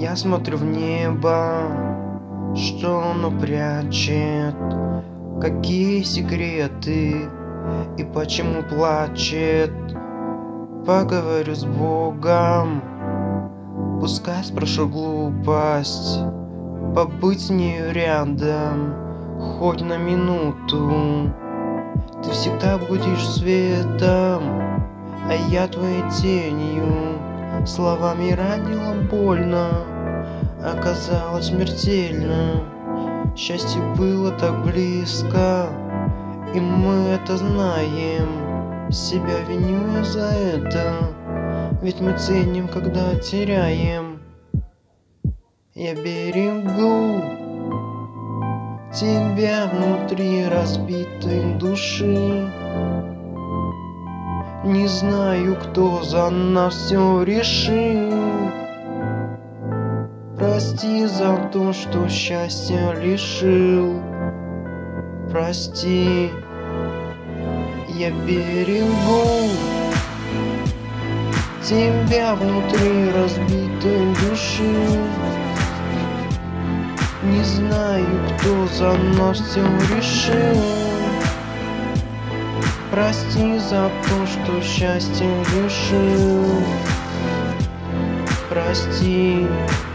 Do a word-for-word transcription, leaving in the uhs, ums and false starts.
Я смотрю в небо, что оно прячет, какие секреты и почему плачет. Поговорю с Богом, пускай спрошу глупость, побыть с нею рядом хоть на минуту. Ты всегда будешь светом, а я твоей тенью. Словами ранило больно, оказалось смертельно. Счастье было так близко, и мы это знаем. Себя виню я за это, ведь мы ценим, когда теряем. Я берегу тебя внутри разбитой души. Не знаю, кто за нас все решил. Прости за то, что счастья лишил. Прости, я берегу тебя внутри разбитой души. Не знаю, кто за нас все решил. Прости за то, что счастье лишил. Прости.